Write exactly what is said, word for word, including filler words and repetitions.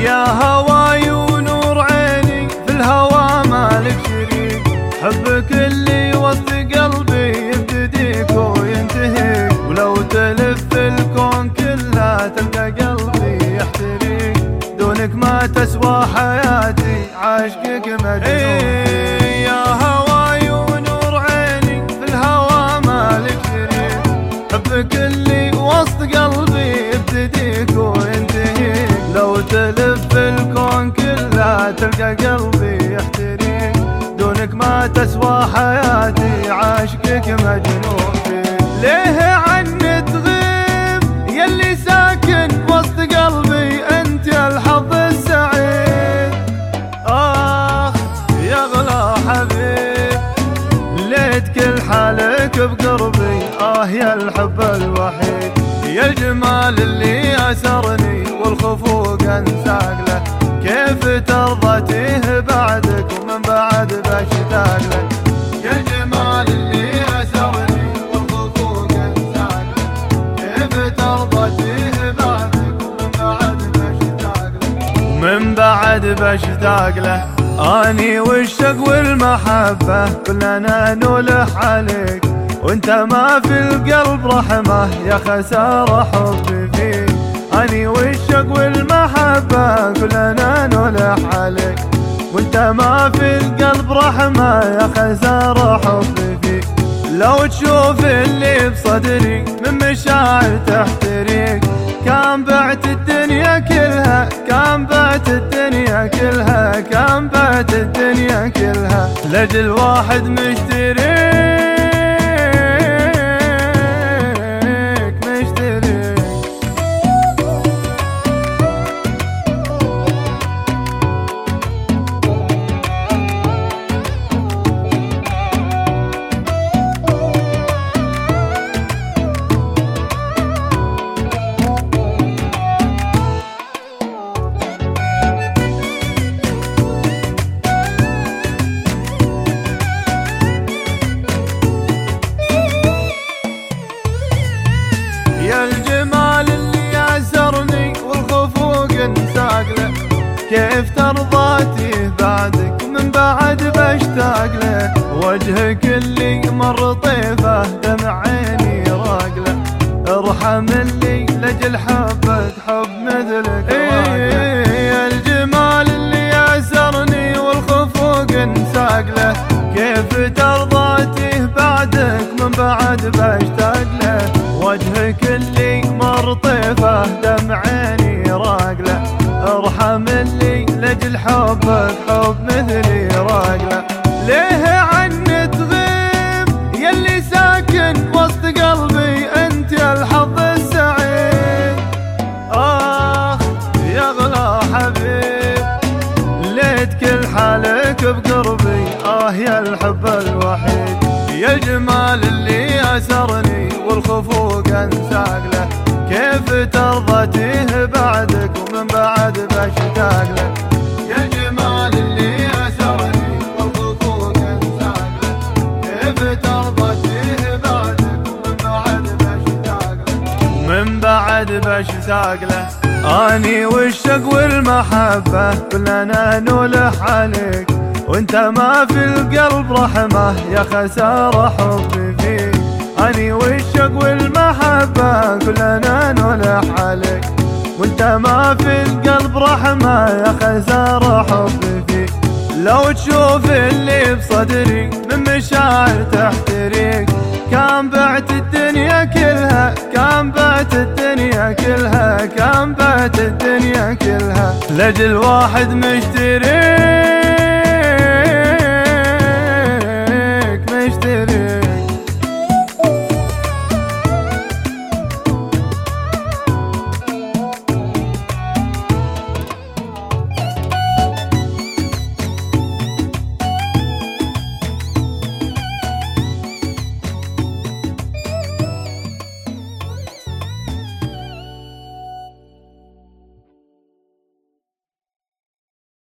يا هواي ونور عيني في الهوى مالك شريك، حبك اللي وسط قلبي يبتديك وينتهيك، ولو تلف الكون كله تلقى قلبي يحتريك، دونك ما تسوى حياتي عاشقك مجنون. إيه يا هواي ونور عيني في الهوى مالك شريك، حبك اللي وسط قلبي يبتديك وينتهيك، لو تلف الكون كله تلقى قلبي يحتريك، دونك ما تسوى حياتي عاشقك مجنون فيك. ليه عني تغيب يلي ساكن وسط قلبي انت يا الحظ السعيد، اخ يا غلا حبيب ليت كل حالك بقربي، اه يا الحب الوحيد، يا الجمال اللي اسرني والخفوق انساق له، كيف ترضى تيه بعدك ومن بعد بشتاق لك، يا الجمال اللي اسرني والخفوق انساق له، كيف ترضى تيه بعدك ومن بعد بشتاق لك، ومن بعد بشتاق له. اني والشوق والمحبه كلنا نولح عليك، وانت ما في القلب رحمه يا خساره حبي فيك، اني والشوق والمحبه كلنا نولح عليك، وانت ما في القلب رحمه يا خساره حبي فيك، لو تشوف اللي بصدري من مشاعر تحتريك، كان بعت الدنيا كلها كان بعت الدنيا كلها كان بعت الدنيا كلها لجل واحد مشتريك مشتريك. يا الجمال اللي أسرني والخفوق انساق له، كيف ترضى تيه بعدك ومن بعد بشتاق له، وجهك اللي مر طيفه دمع عيني راق له، ارحم اللي لجل حبك حب مثلك. إيه يا الجمال اللي أسرني والخفوق انساق له، كيف ترضى تيه بعدك من بعد بشتاق له، وجهك اللي مر طيفه دمع عيني راق له، ارحم اللي لجل حبك حب مثلي راق له. ليه عني تغيب يلي ساكن وسط قلبي انت يا الحظ السعيد، اخ يا غلا حبيب ليت كل حالك بقربي، اه يا الحب الوحيد، يا الجمال اللي اسرني والخفوق انساق له، كيف ترضى تيه بعدك ومن بعد بشتاق لك، يا الجمال اللي اسرني والخفوق انساق له، كيف ترضى تيه بعدك ومن بعد بشتاق لك، ومن بعد بشتاق له. اني والشوق والمحبه كلنا نولح عليك، وانت ما في القلب رحمه يا خساره حبي فيك، اني والشوق والمحبه كلنا نولح عليك، وانت ما في القلب رحمه يا خساره حبي فيك، لو تشوف اللي بصدري من مشاعر تحتريك، كان بعت الدنيا كلها كان بعت الدنيا كلها كان بعت الدنيا كلها لجل واحد مشتريك